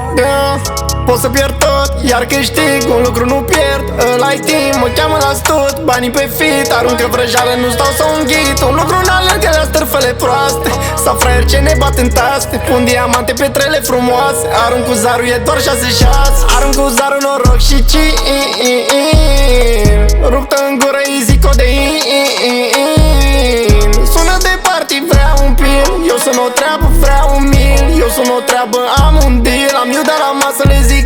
Pot să pierd tot, iar câștig, un lucru nu pierd. Ăla-i timp, mă cheamă la stud, banii pe fit, aruncă vrăjeală, nu stau să o înghit. Un lucru n-alerg la stârfele proaste, sau fraier ce ne bat în taste. Pun diamante pe trele frumoase, arunc cu zarul, e doar 6-6. Arunc cu zarul, noroc și cin, ruptă în gură, easy codein. Sună de party, vreau un pil, eu sunt o treabă, vreau un mil. Eu sunt o treabă, am un deal, am iuda la masă, le zic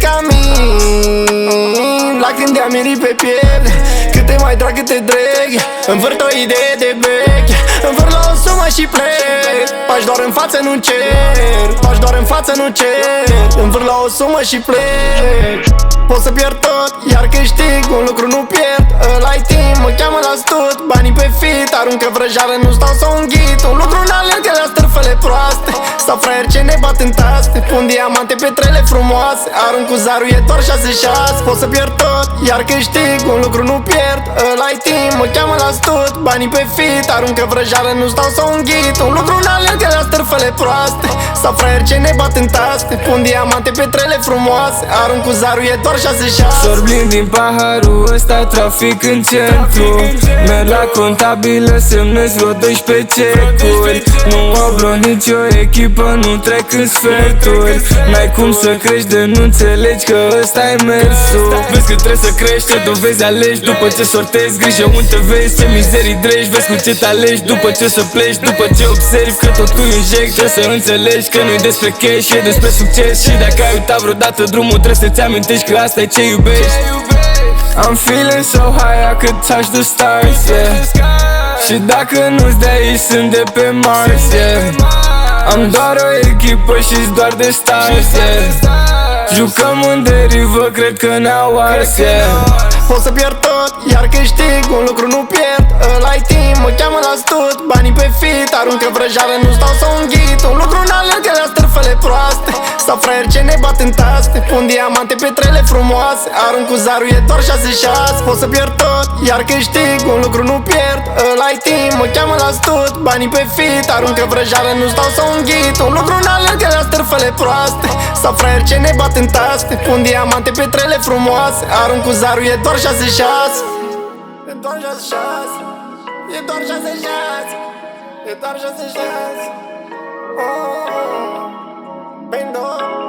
amin. Lacrimi de amirii pe piele, câte mai drag, câte drag. Învârt o idee de bec, învârt la o sumă și plec. Pași doar în față, nu cer, pași doar în față, nu cer. Învârt la o sumă și plec. Pot să pierd tot, iar câștig, un lucru nu pierd. Ăla-i timp, mă cheamă la stud, banii pe fit, aruncă vrăjeală, nu stau să o înghit. Un lucru n-alerg la stârfele proaste, sau fraier ce ne bat în taste. Pun diamante pe trele frumoase, arunc cu zarul, e doar 6-6. Pot să pierd tot, iar câștig, un lucru nu pierd. Ăla-i timp, mă cheamă la stud, banii pe fit, aruncă vrăjeală, nu stau să o înghit. Un lucru n-alerg la stârfele proaste, sau fraier ce ne bat în taste. Pun diamante pe trele frumoase, arunc cu zarul, e doar 6-6. Sorblind din paharul ăsta, trafic în centru. Merg la contabilă, semnez vreo 12 cecuri. Nu oblo nicio echipă, nu trec în sferturi. N-ai cum să crești de nu înțelegi că ăsta-i mersul. Vezi că trebuie să crești, te dovezi, alegi. După ce sortezi, grijă unde vezi, ce mizerii dregi. Vezi cu ce te alegi, după ce să pleci. După ce observi că totul inject, trebuie să înțelegi că nu-i despre cash, e despre succes. Și dacă ai uitat vreodată drumul, trebuie să-ți amintești că asta e ce iubești. I'm feeling so high, I could touch the stars, yeah. Și dacă nu-ți de aici, sunt de pe Mars, yeah. Am doar o echipă și-s doar de stars, yeah. Jucăm în derivă, cred că ne-au ars, yeah. Pot să pierd tot, iar câștig, un lucru nu pierd. Ăla-i timp, mă cheamă la stud, banii pe fit, aruncă vrăjeală, nu stau să o înghit. Un lucru n-alerg la stârfele proaste, sau fraier ce ne bat în taste. Pun diamante pe trele frumoase, arunc cu zarul, e doar 6-6. Pot să pierd tot, iar câștig, un lucru nu pierd. Ăla-i timp, mă cheamă la stud, banii pe fit, aruncă vrăjeală, nu stau să o înghit. Un lucru n-alerg la stârfele proaste, sau fraier ce ne bat în taste. Pun diamante pe trele frumoase, arunc cu zarul, e doar 6-6. E doar 6-6. E doar 6-6. E doar 6-6. Oh, bendo.